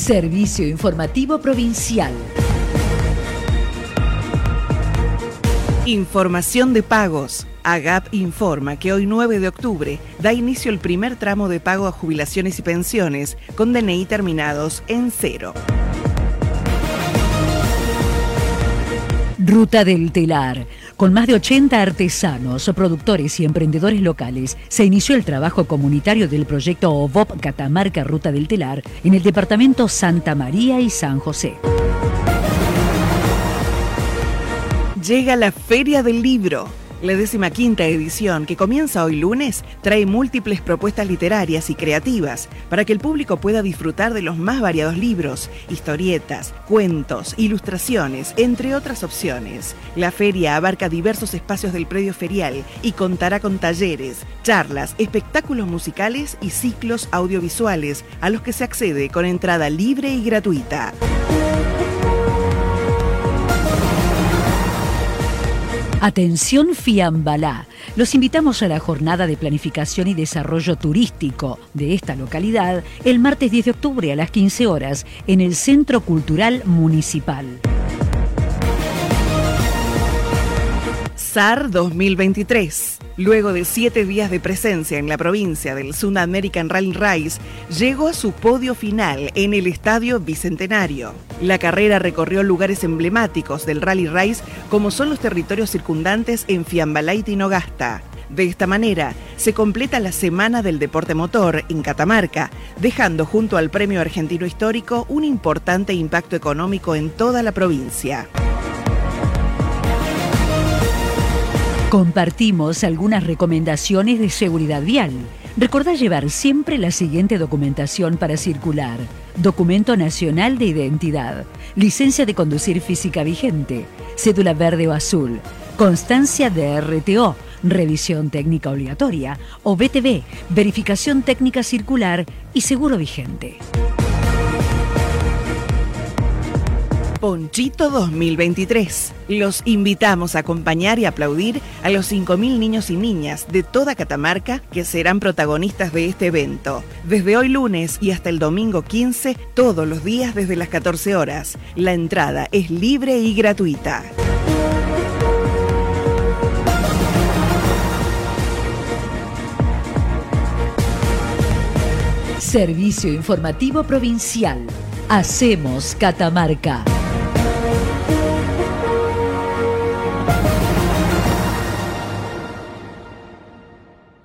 Servicio Informativo Provincial. Información de pagos. AGAP informa que hoy 9 de octubre da inicio el primer tramo de pago a jubilaciones y pensiones con DNI terminados en 0. Ruta del Telar. Con más de 80 artesanos, productores y emprendedores locales, se inició el trabajo comunitario del proyecto OVOP Catamarca Ruta del Telar en el departamento Santa María y San José. Llega la Feria del Libro. La 15ª edición, que comienza hoy lunes, trae múltiples propuestas literarias y creativas para que el público pueda disfrutar de los más variados libros, historietas, cuentos, ilustraciones, entre otras opciones. La feria abarca diversos espacios del predio ferial y contará con talleres, charlas, espectáculos musicales y ciclos audiovisuales a los que se accede con entrada libre y gratuita. Atención Fiambalá. Los invitamos a la jornada de planificación y desarrollo turístico de esta localidad el martes 10 de octubre a las 15 horas en el Centro Cultural Municipal. SAR 2023. Luego de 7 días de presencia en la provincia del South American Rally Race, llegó a su podio final en el Estadio Bicentenario. La carrera recorrió lugares emblemáticos del Rally Race, como son los territorios circundantes en Fiambalá y Tinogasta. De esta manera, se completa la Semana del Deporte Motor en Catamarca, dejando junto al Premio Argentino Histórico un importante impacto económico en toda la provincia. Compartimos algunas recomendaciones de seguridad vial. Recordá llevar siempre la siguiente documentación para circular: Documento Nacional de Identidad, licencia de conducir física vigente, cédula verde o azul, constancia de RTO, revisión técnica obligatoria o BTV, verificación técnica circular y seguro vigente. Ponchito 2023. Los invitamos a acompañar y aplaudir a los 5.000 niños y niñas de toda Catamarca que serán protagonistas de este evento. Desde hoy lunes y hasta el domingo 15, todos los días desde las 14 horas. La entrada es libre y gratuita. Servicio Informativo Provincial. Hacemos Catamarca.